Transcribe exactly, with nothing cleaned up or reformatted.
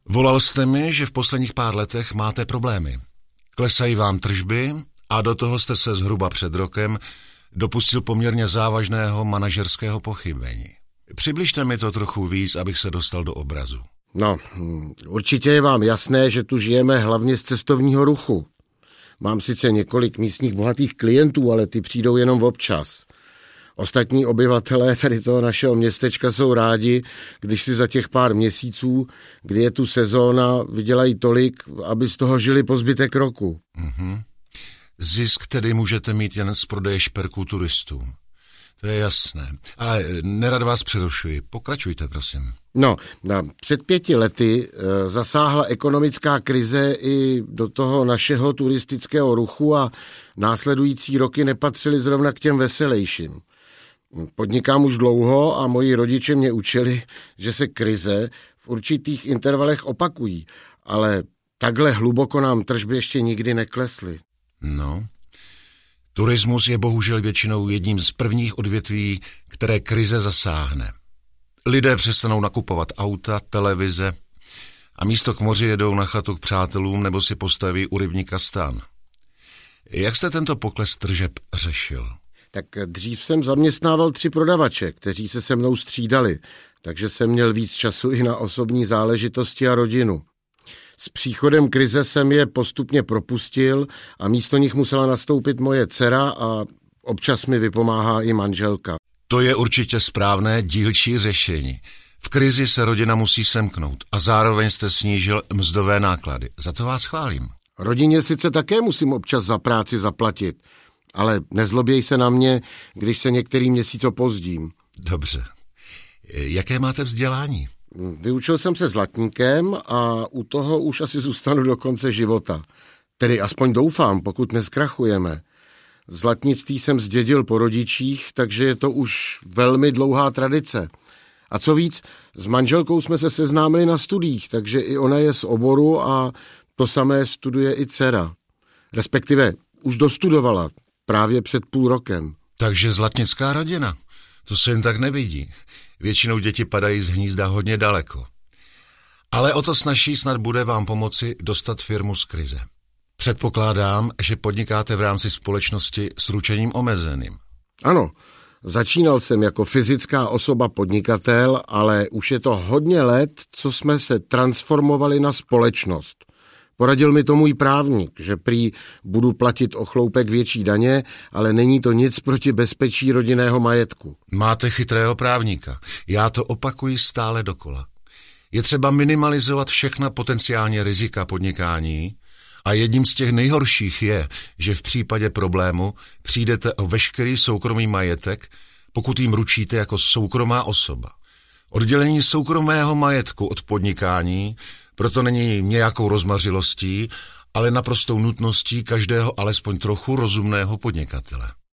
Volal jste mi, že v posledních pár letech máte problémy. Klesají vám tržby a do toho jste se zhruba před rokem dopustil poměrně závažného manažerského pochybení. Přibližte mi to trochu víc, abych se dostal do obrazu. No, určitě je vám jasné, že tu žijeme hlavně z cestovního ruchu. Mám sice několik místních bohatých klientů, ale ty přijdou jenom občas. Ostatní obyvatelé tady toho našeho městečka jsou rádi, když si za těch pár měsíců, kdy je tu sezóna, vydělají tolik, aby z toho žili po zbytek roku. Mm-hmm. Zisk tedy můžete mít jen z prodeje šperků turistům. To je jasné. Ale nerad vás přerušuji. Pokračujte, prosím. No, na, před pěti lety e, zasáhla ekonomická krize i do toho našeho turistického ruchu a následující roky nepatřily zrovna k těm veselejším. Podnikám už dlouho a moji rodiče mě učili, že se krize v určitých intervalech opakují, ale takhle hluboko nám tržby ještě nikdy neklesly. No, turismus je bohužel většinou jedním z prvních odvětví, které krize zasáhne. Lidé přestanou nakupovat auta, televize a místo k moři jedou na chatu k přátelům nebo si postaví u rybníka stán. Jak jste tento pokles tržeb řešil? Tak dřív jsem zaměstnával tři prodavače, kteří se se mnou střídali, takže jsem měl víc času i na osobní záležitosti a rodinu. S příchodem krize jsem je postupně propustil a místo nich musela nastoupit moje dcera a občas mi vypomáhá i manželka. To je určitě správné dílčí řešení. V krizi se rodina musí semknout a zároveň jste snížil mzdové náklady. Za to vás chválím. Rodině sice také musím občas za práci zaplatit, ale nezloběj se na mě, když se některý měsíc opozdím. Dobře. Jaké máte vzdělání? Vyučil jsem se zlatníkem a u toho už asi zůstanu do konce života. Tedy aspoň doufám, pokud neskrachujeme. Zlatnictví jsem zdědil po rodičích, takže je to už velmi dlouhá tradice. A co víc, s manželkou jsme se seznámili na studiích, takže i ona je z oboru a to samé studuje i dcera. Respektive už dostudovala právě před půl rokem. Takže zlatnická rodina. To se jen tak nevidí. Většinou děti padají z hnízda hodně daleko. Ale o to snazší snad bude vám pomoci dostat firmu z krize. Předpokládám, že podnikáte v rámci společnosti s ručením omezeným. Ano, začínal jsem jako fyzická osoba podnikatel, ale už je to hodně let, co jsme se transformovali na společnost. Poradil mi to můj právník, že prý budu platit o chloupek větší daně, ale není to nic proti bezpečí rodinného majetku. Máte chytrého právníka. Já to opakuji stále dokola. Je třeba minimalizovat všechna potenciální rizika podnikání a jedním z těch nejhorších je, že v případě problému přijdete o veškerý soukromý majetek, pokud jim ručíte jako soukromá osoba. Oddělení soukromého majetku od podnikání proto není nějakou rozmařilostí, ale naprostou nutností každého alespoň trochu rozumného podnikatele.